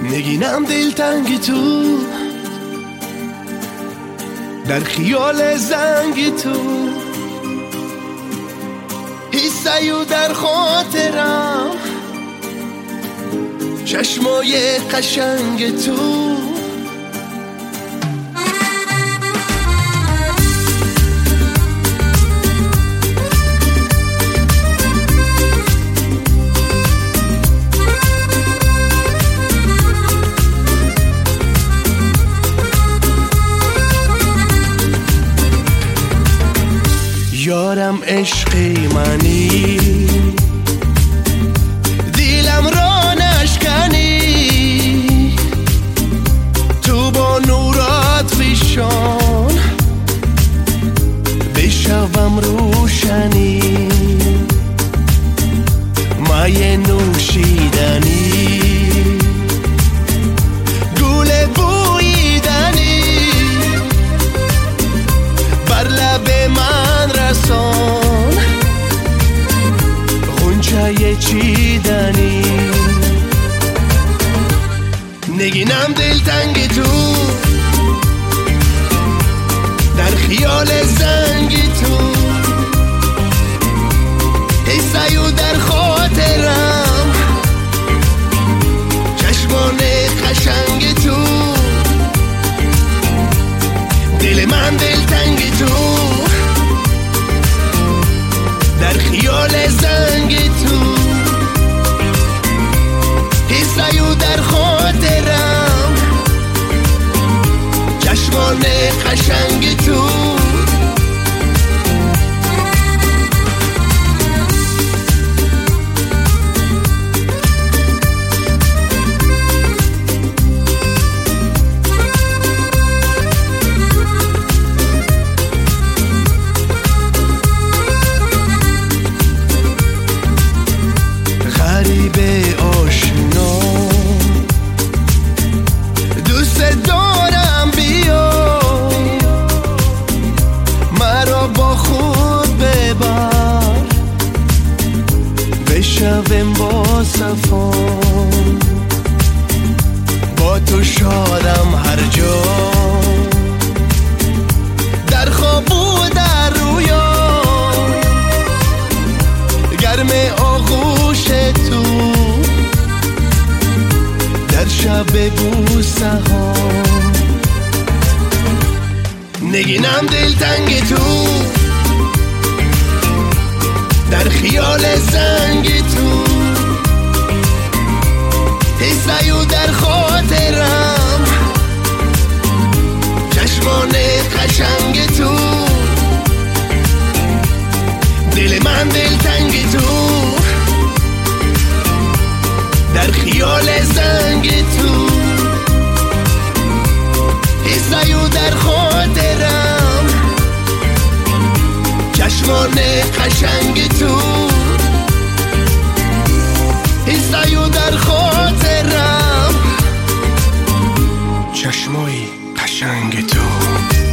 نگینم دلتنگ تو در خیال زنگ تو، حسیو در خاطرم چشمای قشنگ تو. یارم عشقی منی، دیلم را نشکنی، تو با نورات فشان بشوم روشنی، مایه نوشیدنی، گل بویدنی، بر لب من رسان غنچه چیدنی. نگینم دلتنگ تو در خیال زنگ تو، حسیو در خاطرم چشمان قشنگ تو. دل من دلتنگ تو در خیال زنگ تو، حسیو در خاطرم چشمان قشنگ تو. غریبه آشنا دوست دارم، بیا مرا با خود ببر، بشویم با صفا، با تو شادم هر جا، در خواب و در رویا، گرم آغوش تو در شب بوسه ها. نگینم دلتنگ تو در خیال زنگ تو، حسیو در خاطرم چشمان قشنگ تو. دل من دلتنگ تو در خیال زنگ تو، حسیو در خاطرم چشمان قشنگ تو، حسیو در خاطرم چشمای قشنگ تو.